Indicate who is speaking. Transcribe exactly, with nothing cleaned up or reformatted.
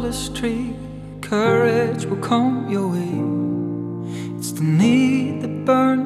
Speaker 1: tallest tree, courage will come your way. It's the need that burns